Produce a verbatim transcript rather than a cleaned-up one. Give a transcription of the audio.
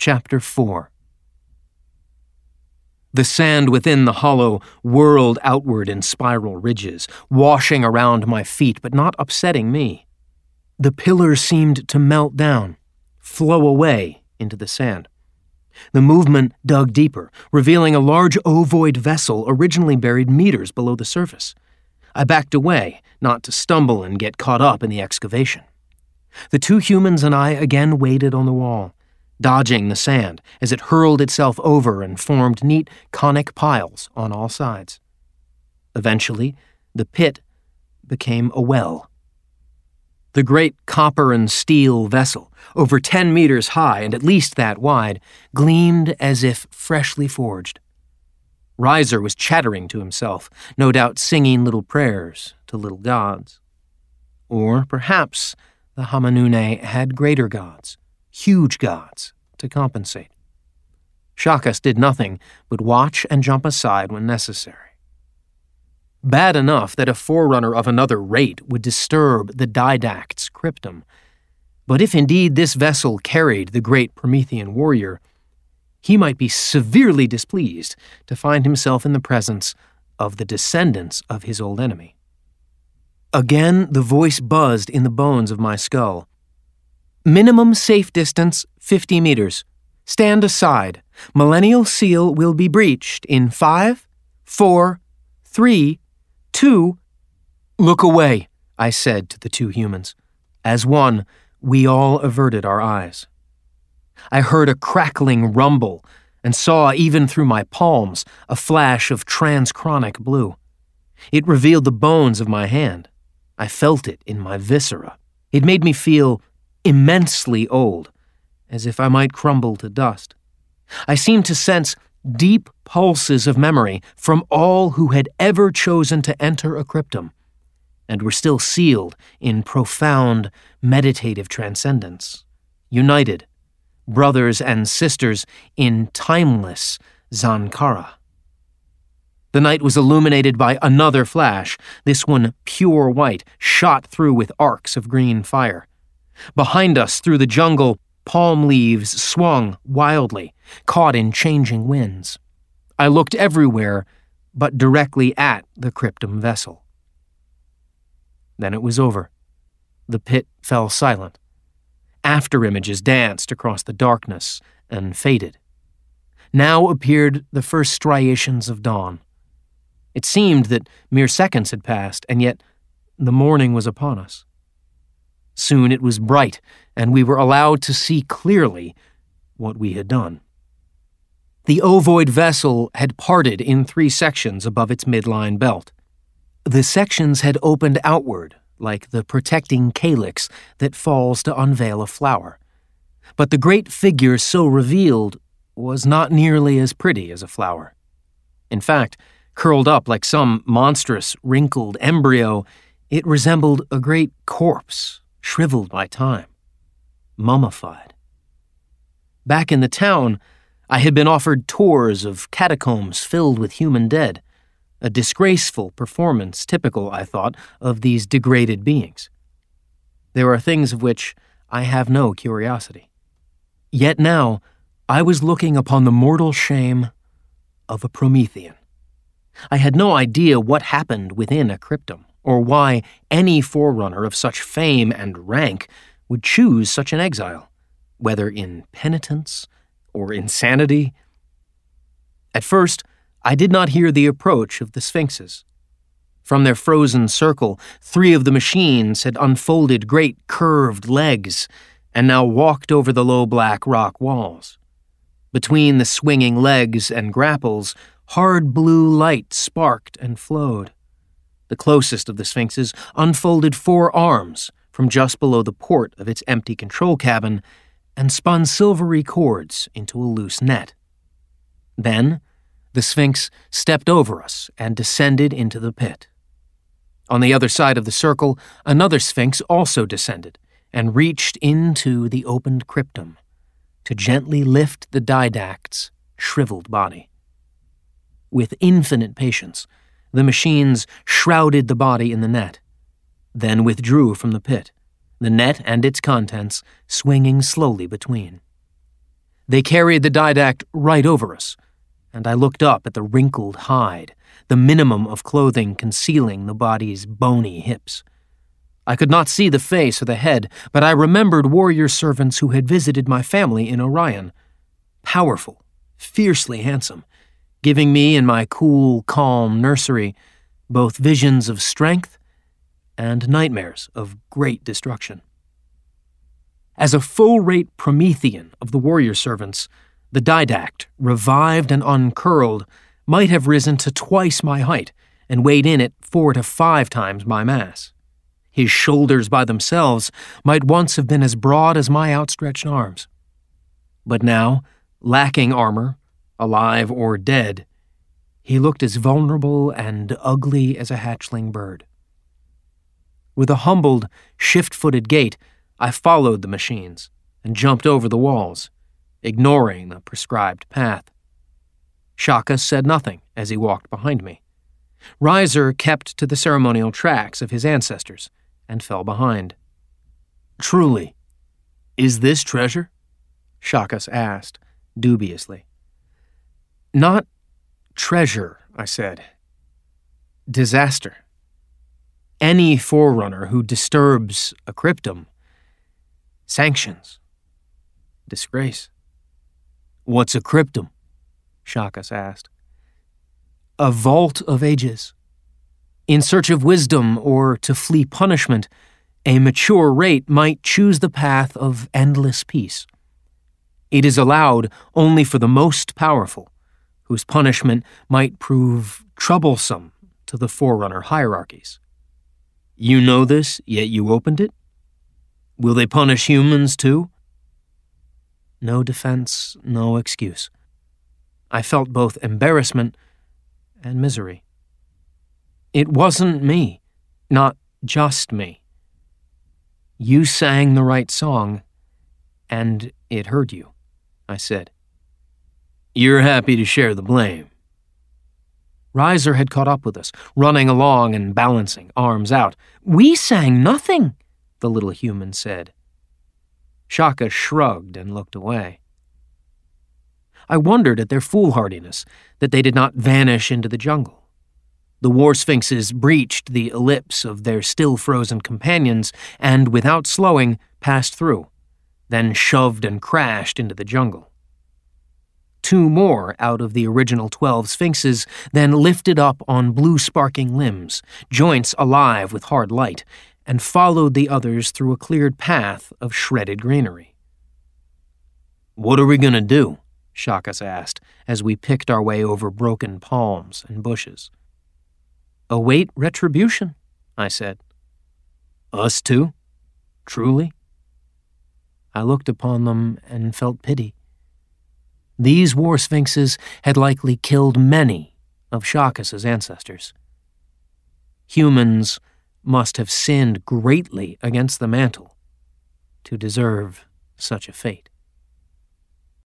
Chapter four. The sand within the hollow whirled outward in spiral ridges, washing around my feet but not upsetting me. The pillars seemed to melt down, flow away into the sand. The movement dug deeper, revealing a large ovoid vessel originally buried meters below the surface. I backed away, not to stumble and get caught up in the excavation. The two humans and I again waited on the wall, dodging the sand as it hurled itself over and formed neat conic piles on all sides. Eventually, the pit became a well. The great copper and steel vessel, over ten meters high and at least that wide, gleamed as if freshly forged. Reiser was chattering to himself, no doubt singing little prayers to little gods. Or perhaps the Hamanune had greater gods, huge gods, to compensate. Shakas did nothing but watch and jump aside when necessary. Bad enough that a forerunner of another rate would disturb the Didact's cryptum, but if indeed this vessel carried the great Promethean warrior, he might be severely displeased to find himself in the presence of the descendants of his old enemy. Again, the voice buzzed in the bones of my skull. Minimum safe distance, fifty meters. Stand aside. Millennial seal will be breached in five, four, three, two. Look away, I said to the two humans. As one, we all averted our eyes. I heard a crackling rumble and saw, even through my palms, a flash of transchronic blue. It revealed the bones of my hand. I felt it in my viscera. It made me feel immensely old, as if I might crumble to dust. I seemed to sense deep pulses of memory from all who had ever chosen to enter a cryptum, and were still sealed in profound meditative transcendence, united, brothers and sisters in timeless Zankara. The night was illuminated by another flash, this one pure white, shot through with arcs of green fire. Behind us, through the jungle, palm leaves swung wildly, caught in changing winds. I looked everywhere, but directly at the cryptum vessel. Then it was over. The pit fell silent. After-images danced across the darkness and faded. Now appeared the first striations of dawn. It seemed that mere seconds had passed, and yet the morning was upon us. Soon it was bright, and we were allowed to see clearly what we had done. The ovoid vessel had parted in three sections above its midline belt. The sections had opened outward, like the protecting calyx that falls to unveil a flower. But the great figure so revealed was not nearly as pretty as a flower. In fact, curled up like some monstrous, wrinkled embryo, it resembled a great corpse, shriveled by time, mummified. Back in the town, I had been offered tours of catacombs filled with human dead, a disgraceful performance typical, I thought, of these degraded beings. There are things of which I have no curiosity. Yet now, I was looking upon the mortal shame of a Promethean. I had no idea what happened within a cryptum, or why any forerunner of such fame and rank would choose such an exile, whether in penitence or insanity. At first, I did not hear the approach of the sphinxes. From their frozen circle, three of the machines had unfolded great curved legs and now walked over the low black rock walls. Between the swinging legs and grapples, hard blue light sparked and flowed. The closest of the sphinxes unfolded four arms from just below the port of its empty control cabin and spun silvery cords into a loose net. Then, the sphinx stepped over us and descended into the pit. On the other side of the circle, another sphinx also descended and reached into the opened cryptum to gently lift the Didact's shriveled body. With infinite patience, the machines shrouded the body in the net, then withdrew from the pit, the net and its contents swinging slowly between. They carried the didact right over us, and I looked up at the wrinkled hide, the minimum of clothing concealing the body's bony hips. I could not see the face or the head, but I remembered warrior servants who had visited my family in Orion. Powerful, fiercely handsome, giving me in my cool, calm nursery both visions of strength and nightmares of great destruction. As a full-rate Promethean of the warrior servants, the didact, revived and uncurled, might have risen to twice my height and weighed in at four to five times my mass. His shoulders by themselves might once have been as broad as my outstretched arms. But now, lacking armor, alive or dead, he looked as vulnerable and ugly as a hatchling bird. With a humbled, shift-footed gait, I followed the machines and jumped over the walls, ignoring the prescribed path. Shaka said nothing as he walked behind me. Riser kept to the ceremonial tracks of his ancestors and fell behind. "Truly, is this treasure?" Shakas asked, dubiously. "Not treasure," I said. "Disaster. Any forerunner who disturbs a cryptum, sanctions, disgrace." "What's a cryptum?" Shakas asked. "A vault of ages. In search of wisdom or to flee punishment, a mature rate might choose the path of endless peace. It is allowed only for the most powerful, whose punishment might prove troublesome to the forerunner hierarchies. You know this, yet you opened it? Will they punish humans too?" No defense, no excuse. I felt both embarrassment and misery. It wasn't me, not just me. You sang the right song, and it hurt you, I said. "You're happy to share the blame." Riser had caught up with us, running along and balancing, arms out. "We sang nothing," the little human said. Shaka shrugged and looked away. I wondered at their foolhardiness, that they did not vanish into the jungle. The war sphinxes breached the ellipse of their still-frozen companions and, without slowing, passed through, then shoved and crashed into the jungle. Two more out of the original twelve sphinxes then lifted up on blue sparking limbs, joints alive with hard light, and followed the others through a cleared path of shredded greenery. "What are we going to do?" Shakas asked, as we picked our way over broken palms and bushes. "Await retribution," I said. "Us too? Truly?" I looked upon them and felt pity. These war sphinxes had likely killed many of Shakas's ancestors. Humans must have sinned greatly against the mantle to deserve such a fate.